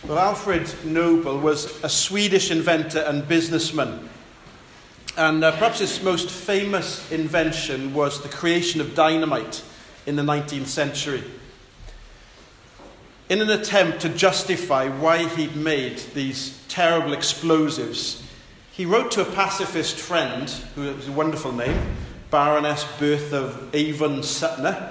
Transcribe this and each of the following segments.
Well, Alfred Nobel was a Swedish inventor and businessman. And perhaps his most famous invention was the creation of dynamite in the 19th century. In an attempt to justify why he'd made these terrible explosives, he wrote to a pacifist friend, who has a wonderful name, Baroness Bertha of Avon Suttner.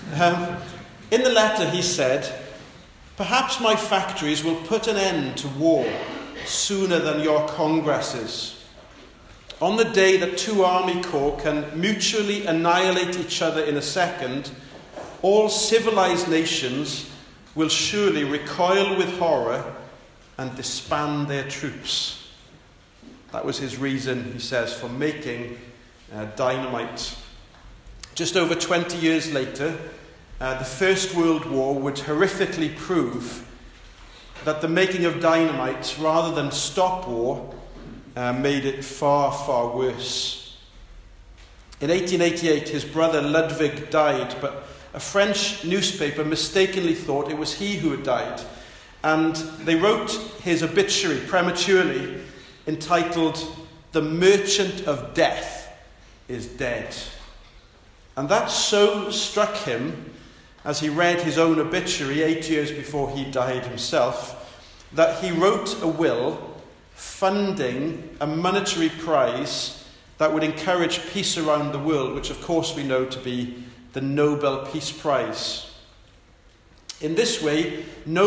In the letter he said, "Perhaps my factories will put an end to war sooner than your congresses. On the day that two army corps can mutually annihilate each other in a second, all civilized nations will surely recoil with horror and disband their troops." That was his reason, he says, for making dynamite. Just over 20 years later, the First World War would horrifically prove that the making of dynamite, rather than stop war, made it far, far worse. In 1888, his brother Ludwig died, but a French newspaper mistakenly thought it was he who had died, and they wrote his obituary prematurely, entitled, "The Merchant of Death is Dead." And that so struck him, as he read his own obituary 8 years before he died himself, that he wrote a will funding a monetary prize that would encourage peace around the world, which of course we know to be the Nobel Peace Prize. In this way,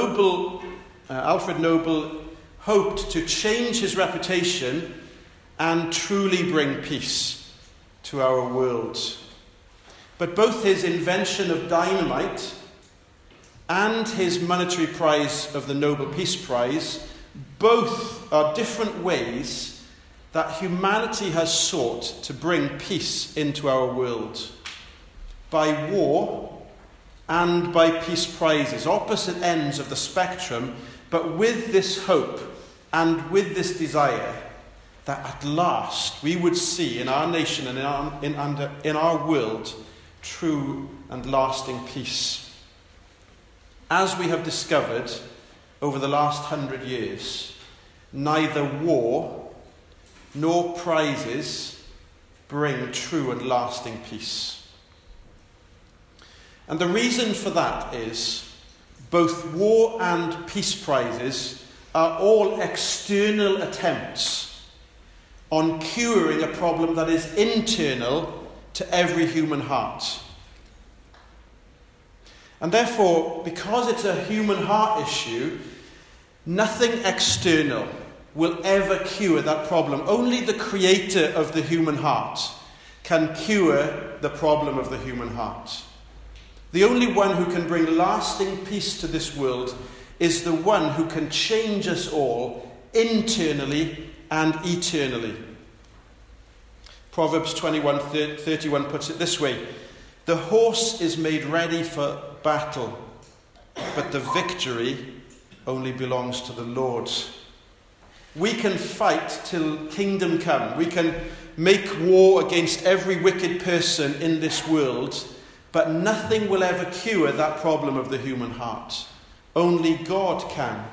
Alfred Nobel hoped to change his reputation and truly bring peace to our world. But both his invention of dynamite and his monetary prize of the Nobel Peace Prize, both are different ways that humanity has sought to bring peace into our world. By war and by peace prizes, opposite ends of the spectrum, but with this hope and with this desire that at last we would see in our nation and in our world true and lasting peace. As we have discovered over the last 100 years, neither war nor prizes bring true and lasting peace. And the reason for that is both war and peace prizes are all external attempts on curing a problem that is internal to every human heart. And therefore, because it's a human heart issue, nothing external will ever cure that problem. Only the creator of the human heart can cure the problem of the human heart. The only one who can bring lasting peace to this world is the one who can change us all internally and eternally. Proverbs 21:31 puts it this way: "The horse is made ready for battle, but the victory only belongs to the Lord." We can fight till kingdom come. We can make war against every wicked person in this world, but nothing will ever cure that problem of the human heart. Only God can.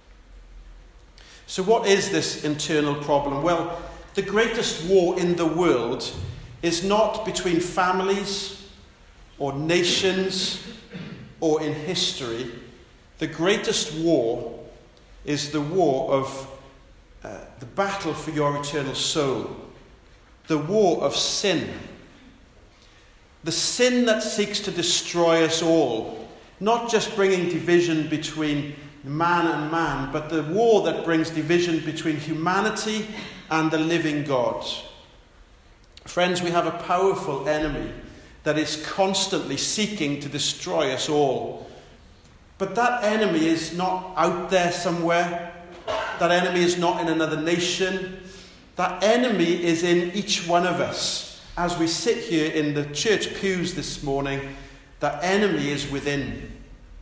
So what is this internal problem? Well, the greatest war in the world is not between families or nations or in history. The greatest war is the war of the battle for your eternal soul. The war of sin. The sin that seeks to destroy us all. Not just bringing division between man and man, but the war that brings division between humanity and the living God. Friends, we have a powerful enemy that is constantly seeking to destroy us all. But that enemy is not out there somewhere. That enemy is not in another nation. That enemy is in each one of us. As we sit here in the church pews this morning, that enemy is within.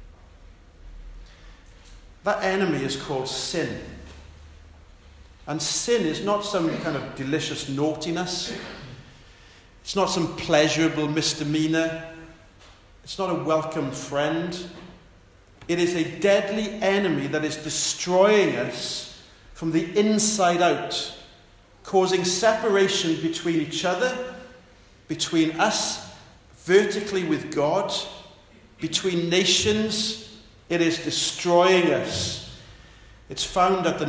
That enemy is called sin. And sin is not some kind of delicious naughtiness. It's not some pleasurable misdemeanor. It's not a welcome friend. It is a deadly enemy that is destroying us from the inside out, causing separation between each other, between us vertically with God, between nations. It is destroying us. It's found at the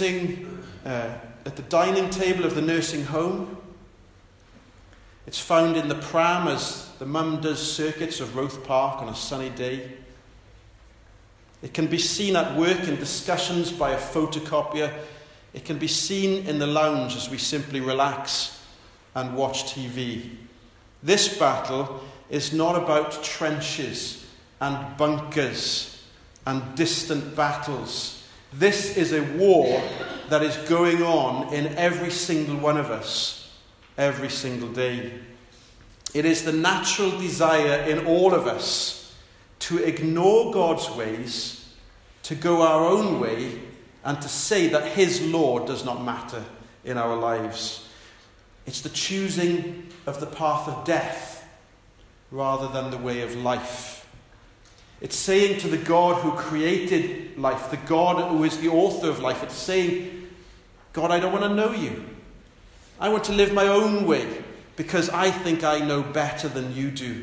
dining table of the nursing home. It's found in the pram as the mum does circuits of Roath Park on a sunny day. It can be seen at work in discussions by a photocopier. It can be seen in the lounge as we simply relax and watch TV. This battle is not about trenches and bunkers and distant battles. This is a war that is going on in every single one of us, every single day. It is the natural desire in all of us to ignore God's ways, to go our own way, and to say that his law does not matter in our lives. It's the choosing of the path of death rather than the way of life. It's saying to the God who created life, the God who is the author of life, it's saying, God, I don't want to know you. I want to live my own way because I think I know better than you do.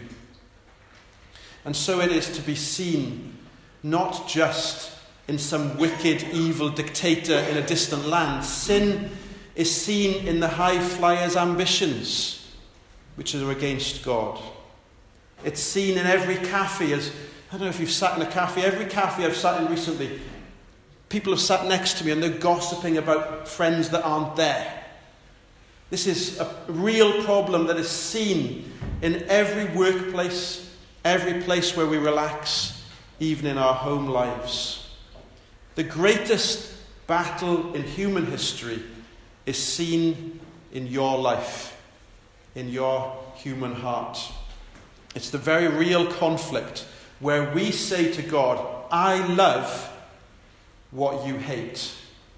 And so it is to be seen not just in some wicked, evil dictator in a distant land. Sin is seen in the high flyer's ambitions, which are against God. It's seen in every cafe as, I don't know if you've sat in a cafe, every cafe I've sat in recently, people have sat next to me and they're gossiping about friends that aren't there. This is a real problem that is seen in every workplace, every place where we relax, even in our home lives. The greatest battle in human history is seen in your life, in your human heart. It's the very real conflict where we say to God, I love what you hate.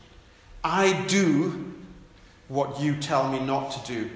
I do what you tell me not to do.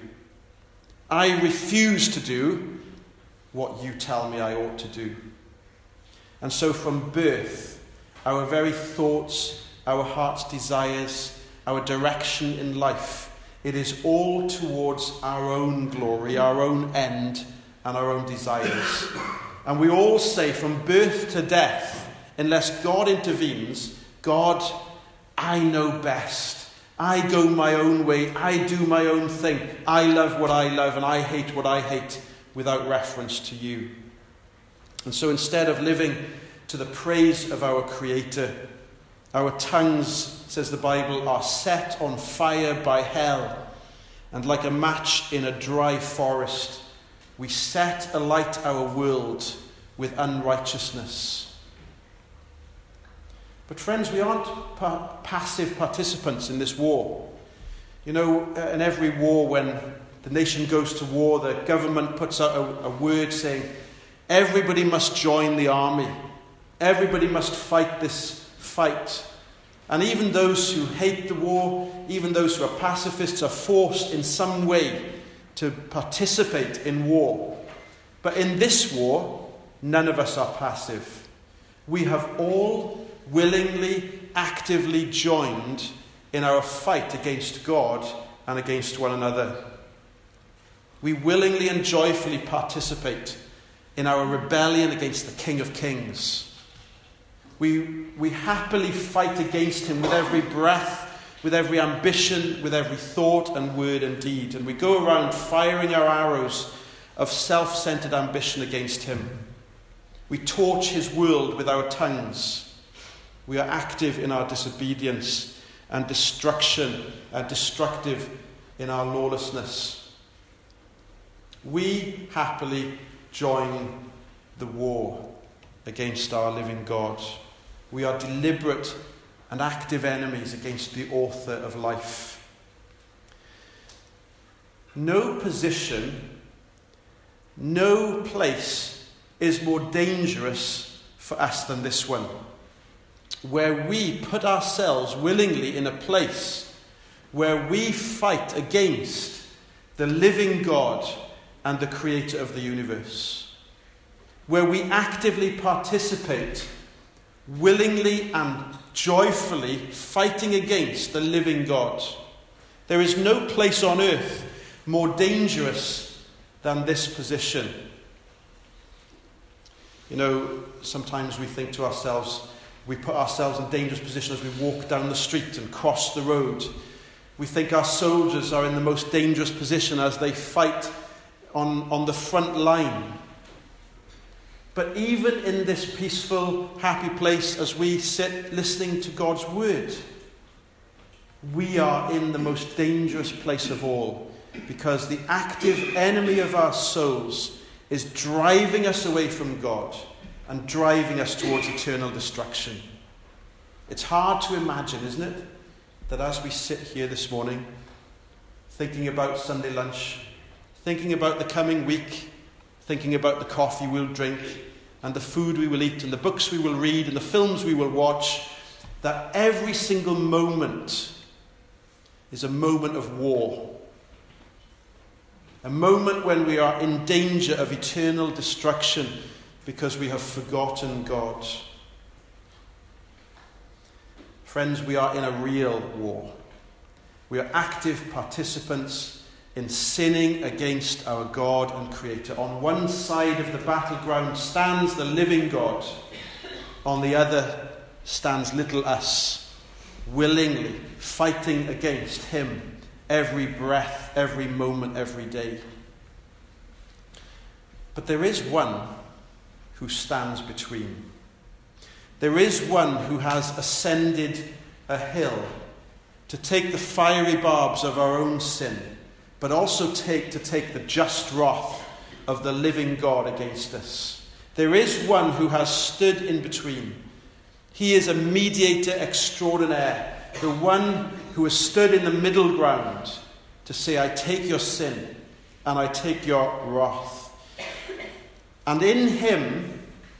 I refuse to do what you tell me I ought to do. And so from birth, our very thoughts, our heart's desires, our direction in life, it is all towards our own glory, our own end, and our own desires. And we all say from birth to death, unless God intervenes, God, I know best. I go my own way. I do my own thing. I love what I love and I hate what I hate, without reference to you. And so instead of living to the praise of our Creator, our tongues, says the Bible, are set on fire by hell, and like a match in a dry forest, we set alight our world with unrighteousness. But friends, we aren't passive participants in this war. You know, in every war, when the nation goes to war, the government puts out a word saying, everybody must join the army. Everybody must fight this fight. And even those who hate the war, even those who are pacifists, are forced in some way to participate in war. But in this war, none of us are passive. We have all willingly, actively joined in our fight against God and against one another. We willingly and joyfully participate in our rebellion against the King of Kings. We happily fight against him with every breath, with every ambition, with every thought and word and deed. And we go around firing our arrows of self-centered ambition against him. We torch his world with our tongues. We are active in our disobedience and destructive in our lawlessness. We happily join the war against our living God. We are deliberate and active enemies against the author of life. No position, no place is more dangerous for us than this one, where we put ourselves willingly in a place where we fight against the living God and the creator of the universe, where we actively participate willingly and joyfully fighting against the living God. There is no place on earth more dangerous than this position. You know, sometimes we think to ourselves, we put ourselves in a dangerous position as we walk down the street and cross the road. We think our soldiers are in the most dangerous position as they fight on the front line. But even in this peaceful, happy place, as we sit listening to God's word, we are in the most dangerous place of all, because the active enemy of our souls is driving us away from God and driving us towards eternal destruction. It's hard to imagine, isn't it, that as we sit here this morning, thinking about Sunday lunch, thinking about the coming week, thinking about the coffee we'll drink, and the food we will eat, and the books we will read, and the films we will watch, that every single moment is a moment of war. A moment when we are in danger of eternal destruction because we have forgotten God. Friends, we are in a real war. We are active participants in sinning against our God and Creator. On one side of the battleground stands the living God. On the other stands little us, willingly fighting against Him every breath, every moment, every day. But there is one who stands between. There is one who has ascended a hill to take the fiery barbs of our own sin, but also to take the just wrath of the living God against us. There is one who has stood in between. He is a mediator extraordinaire, the one who has stood in the middle ground to say, I take your sin and I take your wrath. And in him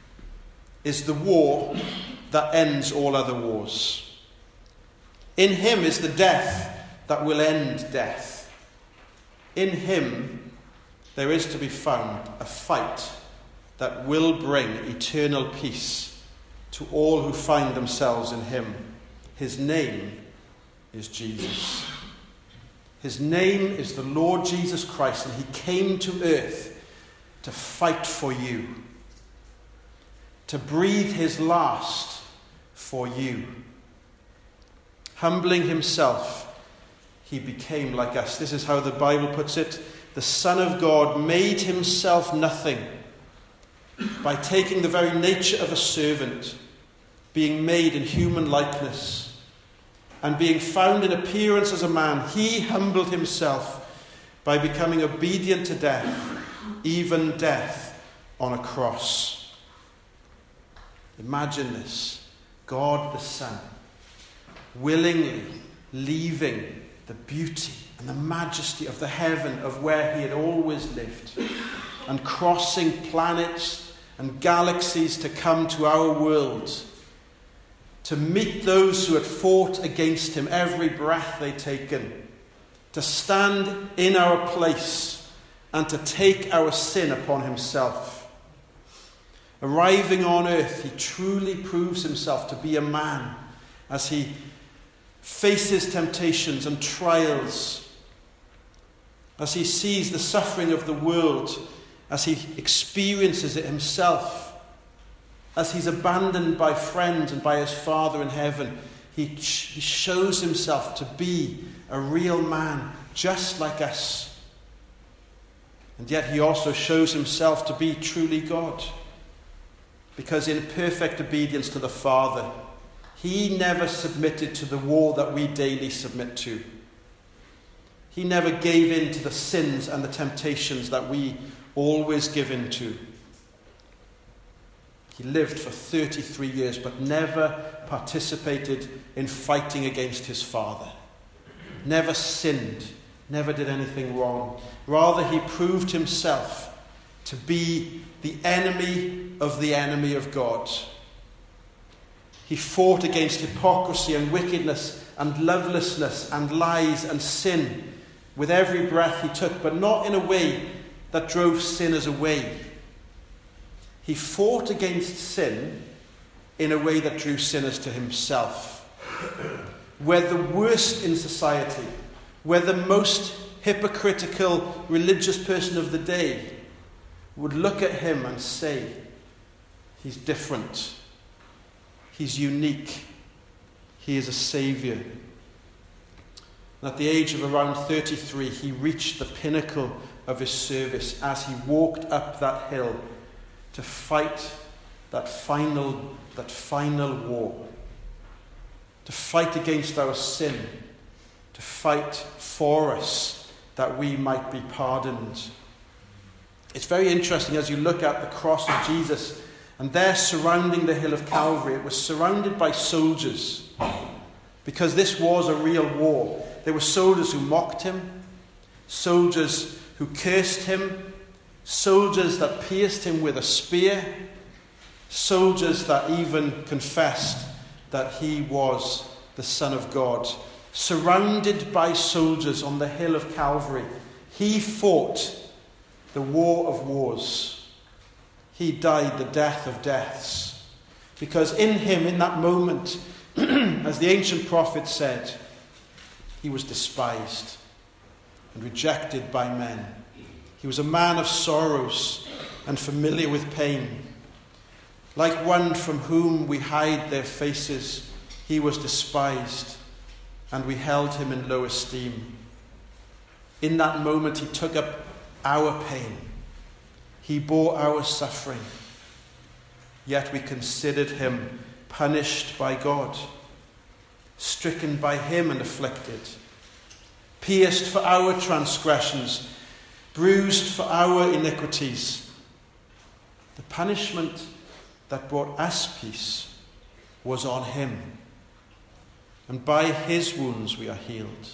is the war that ends all other wars. In him is the death that will end death. In him there is to be found a fight that will bring eternal peace to all who find themselves in him. His name is Jesus. His name is the Lord Jesus Christ, and he came to earth to fight for you, to breathe his last for you. Humbling himself, he became like us. This is how the Bible puts it. The Son of God made himself nothing by taking the very nature of a servant, being made in human likeness, and being found in appearance as a man. He humbled himself by becoming obedient to death, even death on a cross. Imagine this. God the Son willingly leaving the beauty and the majesty of the heaven of where he had always lived, and crossing planets and galaxies to come to our world, to meet those who had fought against him every breath they'd taken, to stand in our place and to take our sin upon himself. Arriving on earth, he truly proves himself to be a man as he faces temptations and trials, as he sees the suffering of the world, as he experiences it himself, as he's abandoned by friends and by his Father in heaven. He shows himself to be a real man, just like us. And yet he also shows himself to be truly God, because in perfect obedience to the Father, he never submitted to the war that we daily submit to. He never gave in to the sins and the temptations that we always give in to. He lived for 33 years, but never participated in fighting against his Father. Never sinned, never did anything wrong. Rather, he proved himself to be the enemy of God. He fought against hypocrisy and wickedness and lovelessness and lies and sin with every breath he took, but not in a way that drove sinners away. He fought against sin in a way that drew sinners to himself. Where the worst in society, where the most hypocritical religious person of the day would look at him and say, he's different, he's unique, he is a saviour. And at the age of around 33, he reached the pinnacle of his service as he walked up that hill to fight that final war, to fight against our sin, to fight for us that we might be pardoned. It's very interesting as you look at the cross of Jesus, and there surrounding the hill of Calvary, it was surrounded by soldiers, because this was a real war. There were soldiers who mocked him, soldiers who cursed him, soldiers that pierced him with a spear, soldiers that even confessed that he was the Son of God. Surrounded by soldiers on the hill of Calvary, he fought the war of wars. He died the death of deaths. Because in him, in that moment, as the ancient prophet said, he was despised and rejected by men. He was a man of sorrows and familiar with pain. Like one from whom we hide their faces, he was despised, and we held him in low esteem. In that moment, he took up our pain. He bore our suffering. Yet we considered him punished by God, stricken by him and afflicted, pierced for our transgressions, bruised for our iniquities. The punishment that brought us peace was on him, and by his wounds we are healed.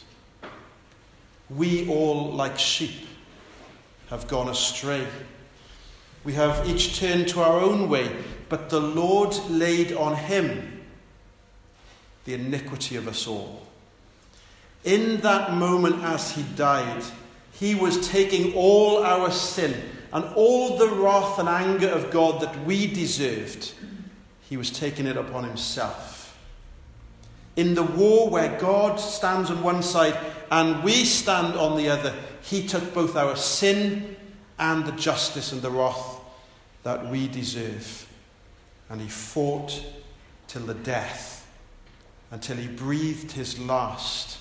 We all, like sheep, have gone astray. We have each turned to our own way, but the Lord laid on him the iniquity of us all. In that moment as he died, he was taking all our sin and all the wrath and anger of God that we deserved. He was taking it upon himself. In the war where God stands on one side and we stand on the other, he took both our sin and the justice and the wrath that we deserve. And he fought till the death, until he breathed his last.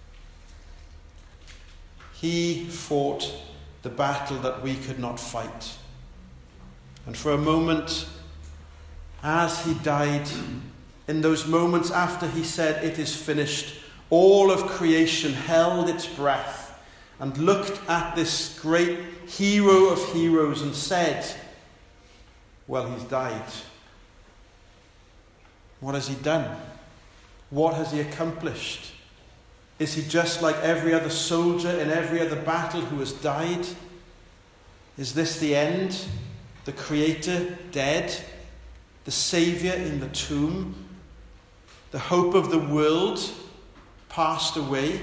He fought the battle that we could not fight. And for a moment, as he died, in those moments after he said, "It is finished," all of creation held its breath and looked at this great hero of heroes and said, well, he's died. What has he done? What has he accomplished? Is he just like every other soldier in every other battle who has died? Is this the end? The Creator dead? The Saviour in the tomb? The hope of the world passed away?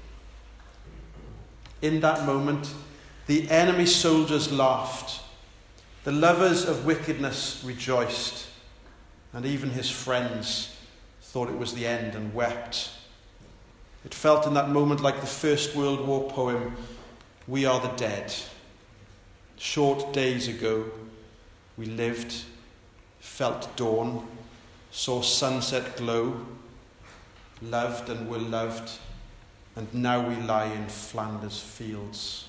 In that moment, the enemy soldiers laughed. The lovers of wickedness rejoiced. And even his friends thought it was the end and wept. It felt in that moment like the First World War poem, "We are the dead. Short days ago, we lived, felt dawn, saw sunset glow, loved and were loved, and now we lie in Flanders fields."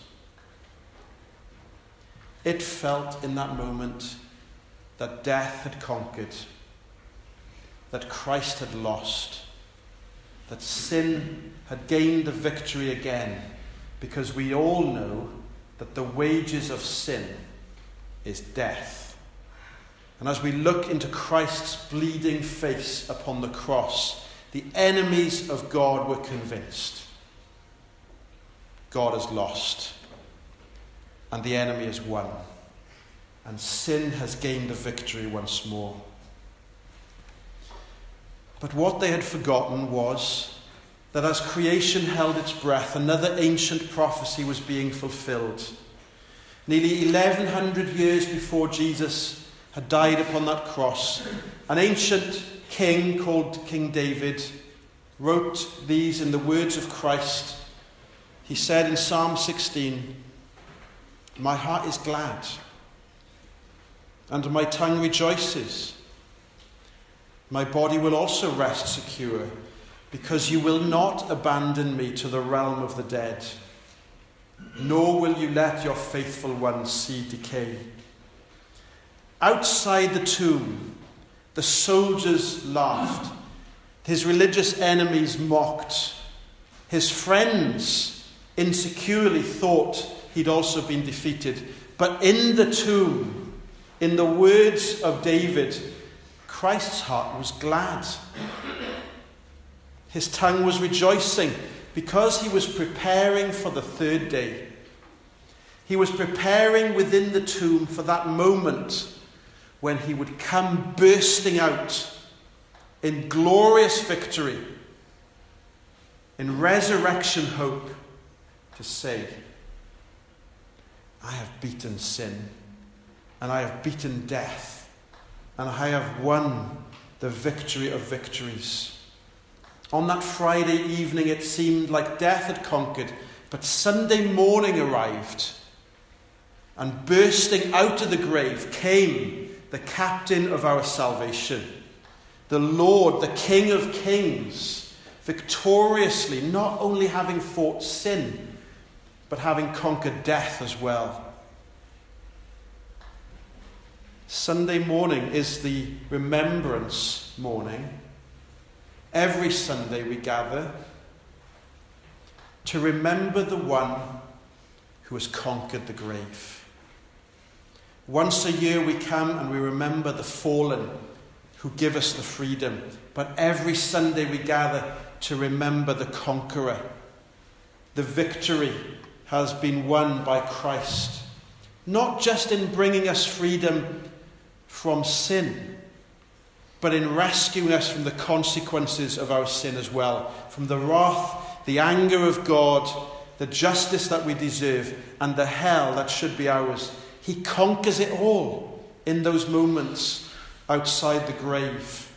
It felt in that moment that death had conquered, that Christ had lost, that sin had gained the victory again, because we all know that the wages of sin is death. And as we look into Christ's bleeding face upon the cross, the enemies of God were convinced. God has lost, and the enemy has won, and sin has gained the victory once more. But what they had forgotten was that as creation held its breath, another ancient prophecy was being fulfilled. Nearly 1100 years before Jesus had died upon that cross. An ancient king called King David wrote these in the words of Christ. He said in Psalm 16, "My heart is glad, and my tongue rejoices. My body will also rest secure, because you will not abandon me to the realm of the dead, nor will you let your faithful one see decay." Outside the tomb, the soldiers laughed. His religious enemies mocked. His friends insecurely thought he'd also been defeated. But in the tomb, in the words of David, Christ's heart was glad. His tongue was rejoicing because he was preparing for the third day. He was preparing within the tomb for that moment when he would come bursting out in glorious victory, in resurrection hope, to say, "I have beaten sin, and I have beaten death, and I have won the victory of victories." On that Friday evening, it seemed like death had conquered, but Sunday morning arrived, and bursting out of the grave came the captain of our salvation, the Lord, the King of Kings, victoriously, not only having fought sin, but having conquered death as well. Sunday morning is the remembrance morning. Every Sunday we gather to remember the one who has conquered the grave. Once a year we come and we remember the fallen who give us the freedom. But every Sunday we gather to remember the conqueror. The victory has been won by Christ, not just in bringing us freedom from sin, but in rescuing us from the consequences of our sin as well, from the wrath, the anger of God, the justice that we deserve, and the hell that should be ours. He conquers it all in those moments outside the grave.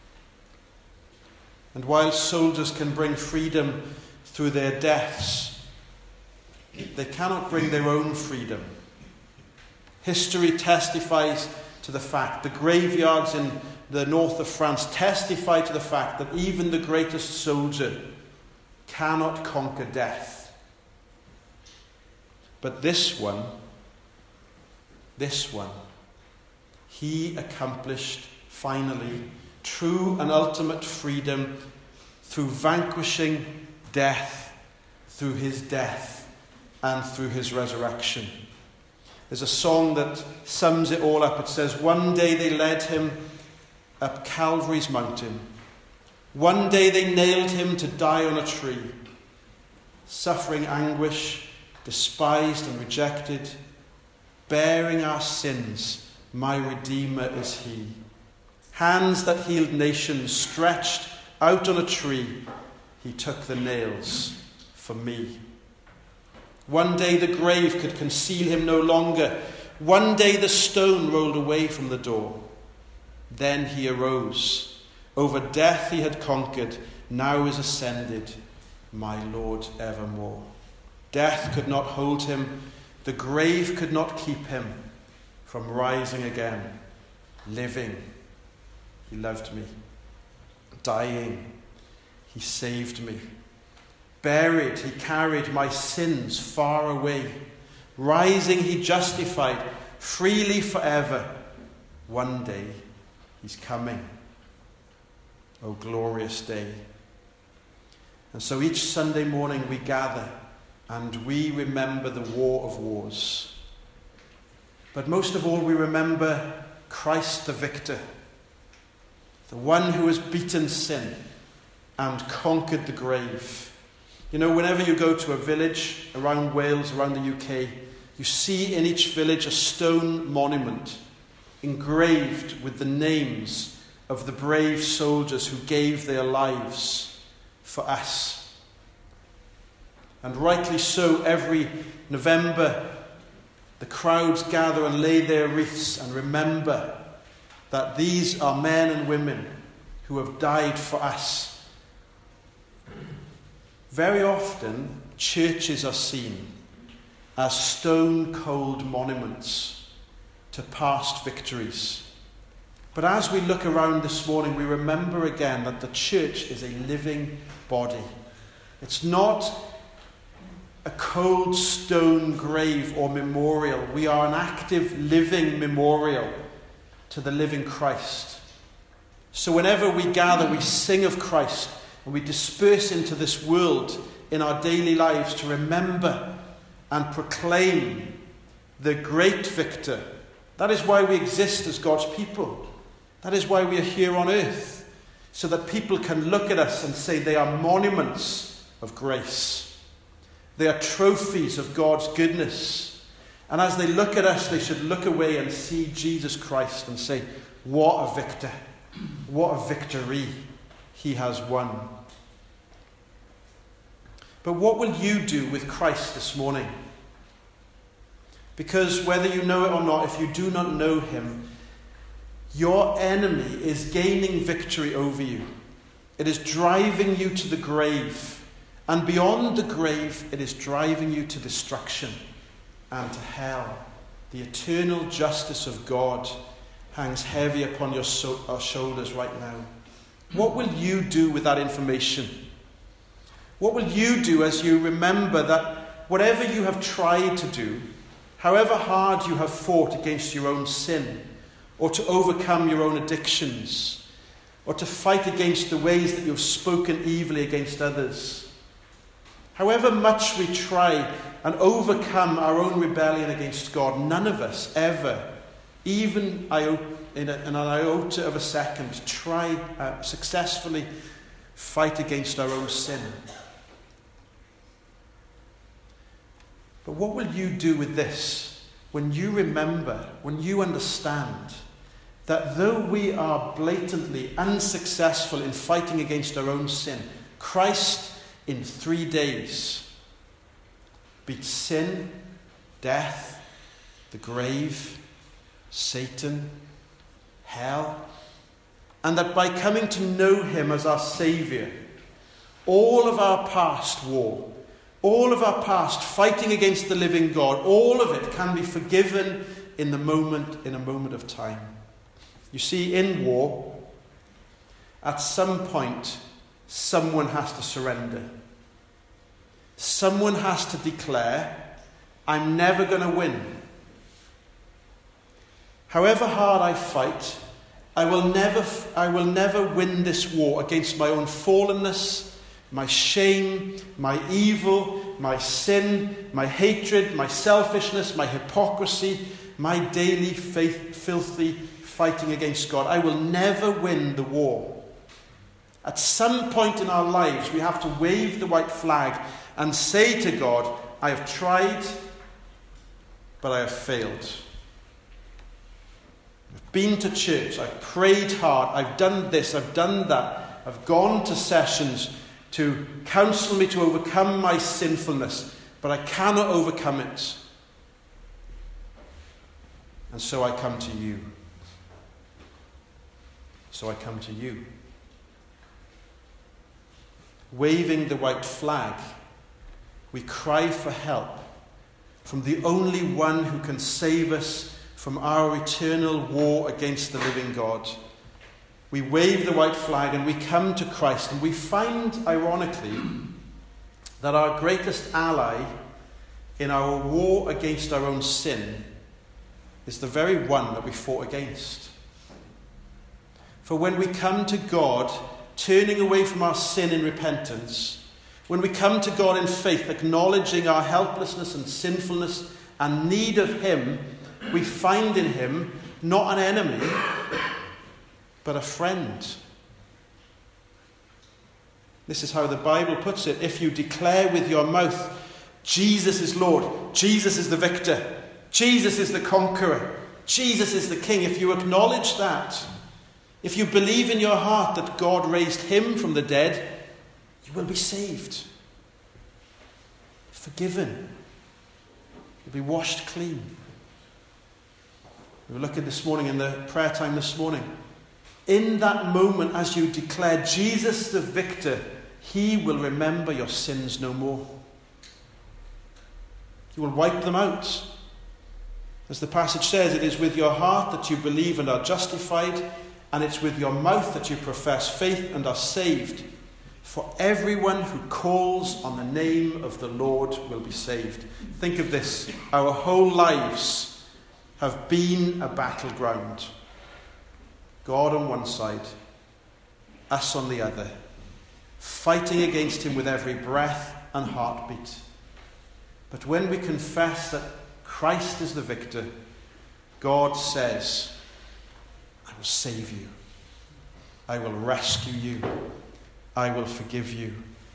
And while soldiers can bring freedom through their deaths, they cannot bring their own freedom. History testifies to the fact, the graveyards in the north of France testify to the fact that even the greatest soldier cannot conquer death. But this one, he accomplished finally true and ultimate freedom through vanquishing death, through his death, and through his resurrection. There's a song that sums it all up. It says, "One day they led him up Calvary's mountain. One day they nailed him to die on a tree. Suffering anguish, despised and rejected, bearing our sins, my Redeemer is he. Hands that healed nations stretched out on a tree, he took the nails for me. One day the grave could conceal him no longer. One day the stone rolled away from the door. Then he arose. Over death he had conquered, now is ascended, my Lord evermore. Death could not hold him, the grave could not keep him from rising again. Living, he loved me. Dying, he saved me. Buried, he carried my sins far away. Rising, he justified freely forever. One day, he's coming. Oh, glorious day. And so each Sunday morning we gather and we remember the war of wars. But most of all, we remember Christ the victor, the one who has beaten sin and conquered the grave. You know, whenever you go to a village around Wales, around the UK, you see in each village a stone monument engraved with the names of the brave soldiers who gave their lives for us. And rightly so, every November, the crowds gather and lay their wreaths and remember that these are men and women who have died for us. Very often, churches are seen as stone-cold monuments to past victories. But as we look around this morning, we remember again that the church is a living body. It's not a cold stone grave or memorial. We are an active, living memorial to the living Christ. So whenever we gather, we sing of Christ, and we disperse into this world in our daily lives to remember and proclaim the great victor. That is why we exist as God's people. That is why we are here on earth, so that people can look at us and say they are monuments of grace. They are trophies of God's goodness. And as they look at us, they should look away and see Jesus Christ and say, what a victor, what a victory he has won. But what will you do with Christ this morning? Because whether you know it or not, if you do not know him, your enemy is gaining victory over you. It is driving you to the grave. And beyond the grave, it is driving you to destruction and to hell. The eternal justice of God hangs heavy upon our shoulders right now. What will you do with that information? What will you do as you remember that whatever you have tried to do, however hard you have fought against your own sin, or to overcome your own addictions, or to fight against the ways that you've spoken evilly against others, however much we try and overcome our own rebellion against God, none of us ever, even in an iota of a second, try successfully fight against our own sin. But what will you do with this when you remember, when you understand that though we are blatantly unsuccessful in fighting against our own sin, Christ in 3 days beat sin, death, the grave, Satan, hell, and that by coming to know him as our Saviour, all of our past war, all of our past fighting against the living God, all of it can be forgiven in a moment of time. You see, in war, at some point, someone has to surrender. Someone has to declare, I'm never going to win. However hard I fight, I will never win this war against my own fallenness, my shame, my evil, my sin, my hatred, my selfishness, my hypocrisy, my daily filthy fighting against God. I will never win the war. At some point in our lives, we have to wave the white flag and say to God, I have tried, but I have failed. I've been to church, I've prayed hard, I've done this, I've done that, I've gone to sessions to counsel me to overcome my sinfulness, but I cannot overcome it. And so I come to you. So I come to you. Waving the white flag, we cry for help from the only one who can save us from our eternal war against the living God. We wave the white flag and we come to Christ, and we find, ironically, that our greatest ally in our war against our own sin is the very one that we fought against. For when we come to God, turning away from our sin in repentance, when we come to God in faith, acknowledging our helplessness and sinfulness and need of him, we find in him not an enemy, but a friend. This is how the Bible puts it. If you declare with your mouth, Jesus is Lord, Jesus is the victor, Jesus is the conqueror, Jesus is the king, if you acknowledge that, if you believe in your heart that God raised him from the dead, you will be saved, forgiven, you'll be washed clean. We were looking this morning in the prayer time this morning. In that moment, as you declare Jesus the victor, he will remember your sins no more. He will wipe them out. As the passage says, it is with your heart that you believe and are justified, and it's with your mouth that you profess faith and are saved. For everyone who calls on the name of the Lord will be saved. Think of this. Our whole lives have been a battleground. God on one side, us on the other, fighting against him with every breath and heartbeat. But when we confess that Christ is the victor, God says, I will save you. I will rescue you. I will forgive you.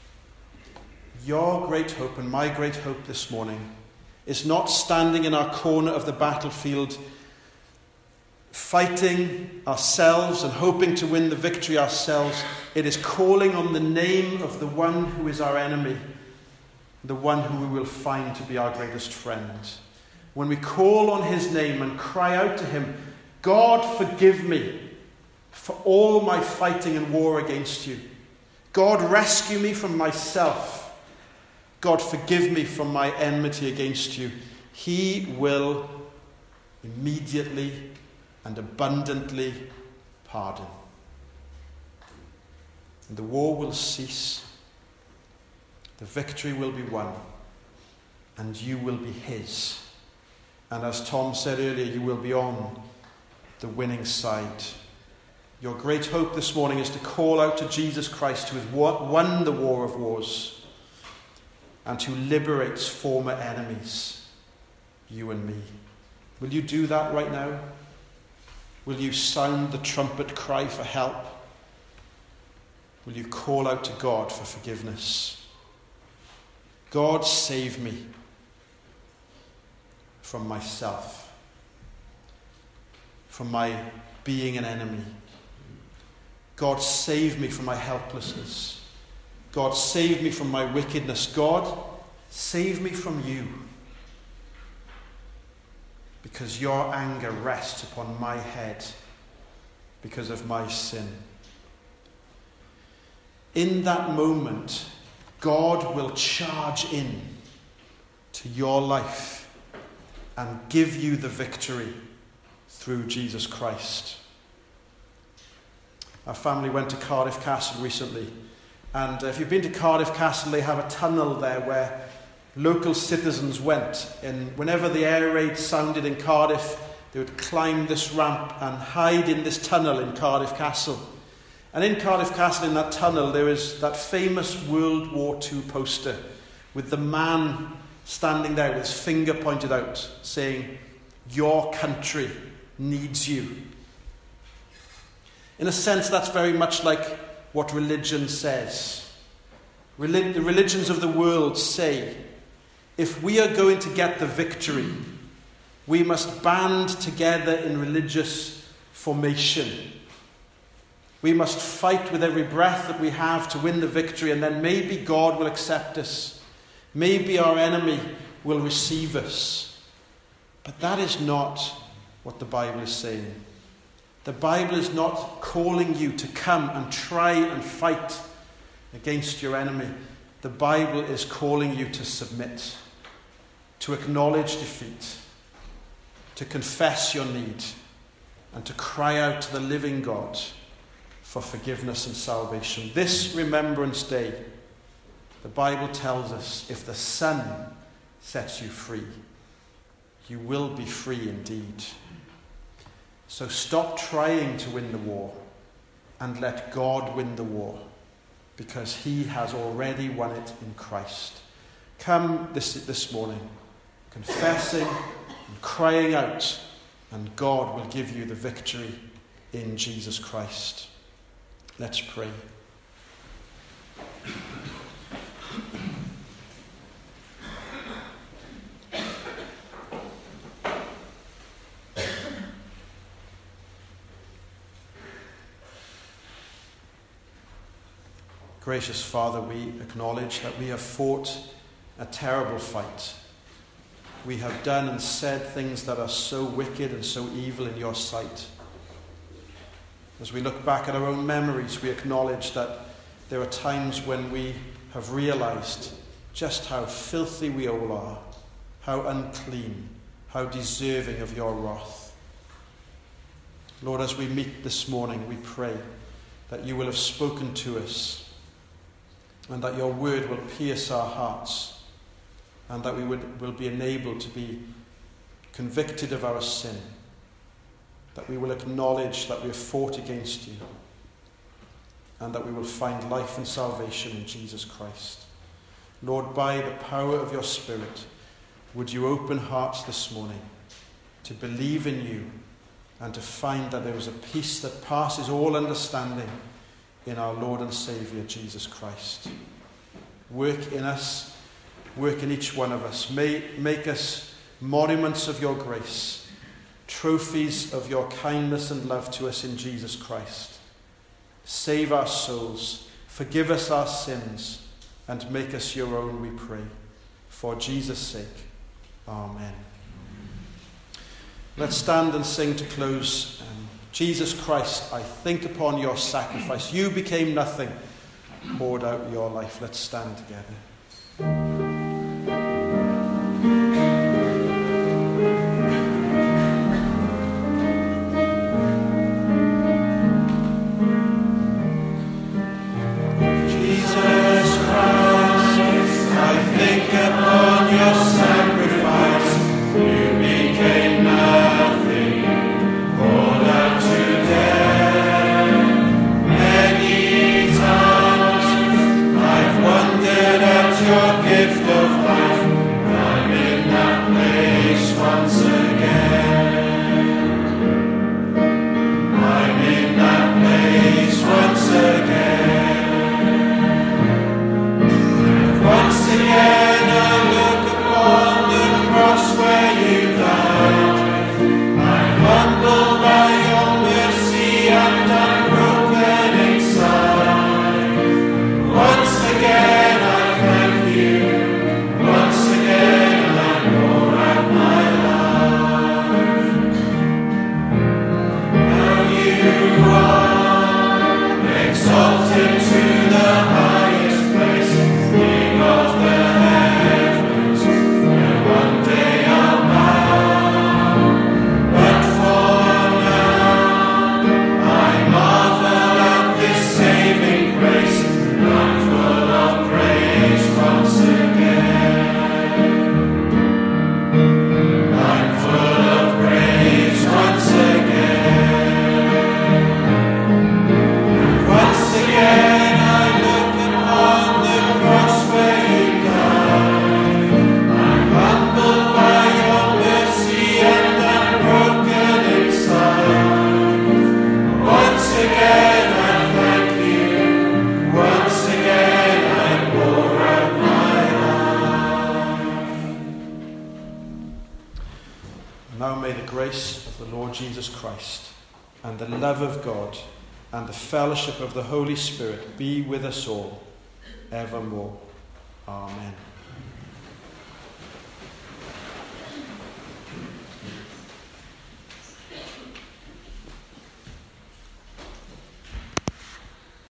Your great hope and my great hope this morning is not standing in our corner of the battlefield, fighting ourselves and hoping to win the victory ourselves. It is calling on the name of the one who is our enemy, the one who we will find to be our greatest friend. When we call on his name and cry out to him, God, forgive me for all my fighting and war against you. God, rescue me from myself. God, forgive me from my enmity against you. He will immediately and abundantly pardon. And the war will cease. The victory will be won. And you will be his. And as Tom said earlier, you will be on the winning side. Your great hope this morning is to call out to Jesus Christ, who has won the war of wars and who liberates former enemies, you and me. Will you do that right now? Will you sound the trumpet cry for help? Will you call out to God for forgiveness? God, save me from myself, from my being an enemy. God, save me from my helplessness. God, save me from my wickedness. God, save me from you. Because your anger rests upon my head because of my sin. In that moment, God will charge in to your life and give you the victory through Jesus Christ. Our family went to Cardiff Castle recently, and if you've been to Cardiff Castle, they have a tunnel there where local citizens went, and whenever the air raid sounded in Cardiff, they would climb this ramp and hide in this tunnel in Cardiff Castle. And in Cardiff Castle, in that tunnel, there is that famous World War II poster with the man standing there with his finger pointed out, saying, "Your country needs you." In a sense, that's very much like what religion says. The religions of the world say, if we are going to get the victory, we must band together in religious formation. We must fight with every breath that we have to win the victory, and then maybe God will accept us. Maybe our enemy will receive us. But that is not what the Bible is saying. The Bible is not calling you to come and try and fight against your enemy. The Bible is calling you to submit, to acknowledge defeat, to confess your need, and to cry out to the living God for forgiveness and salvation. This Remembrance Day, the Bible tells us, if the Son sets you free, you will be free indeed. So stop trying to win the war and let God win the war, because he has already won it in Christ. Come this morning, confessing and crying out, and God will give you the victory in Jesus Christ. Let's pray. Gracious Father, we acknowledge that we have fought a terrible fight. we have done and said things that are so wicked and so evil in your sight. As we look back at our own memories, we acknowledge that there are times when we have realized just how filthy we all are, how unclean, how deserving of your wrath. Lord, as we meet this morning, we pray that you will have spoken to us and that your word will pierce our hearts and that we will be enabled to be convicted of our sin, that we will acknowledge that we have fought against you, and that we will find life and salvation in Jesus Christ. Lord, by the power of your Spirit, would you open hearts this morning to believe in you and to find that there is a peace that passes all understanding in our Lord and Saviour, Jesus Christ. Work in us, work in each one of us. Make us monuments of your grace, trophies of your kindness and love to us in Jesus Christ. Save our souls, forgive us our sins, and make us your own, we pray. For Jesus' sake, amen. Let's stand and sing to close. Jesus Christ, I think upon your sacrifice. You became nothing, poured out your life. Let's stand together. Jesus Christ, and the love of God, and the fellowship of the Holy Spirit be with us all, evermore. Amen.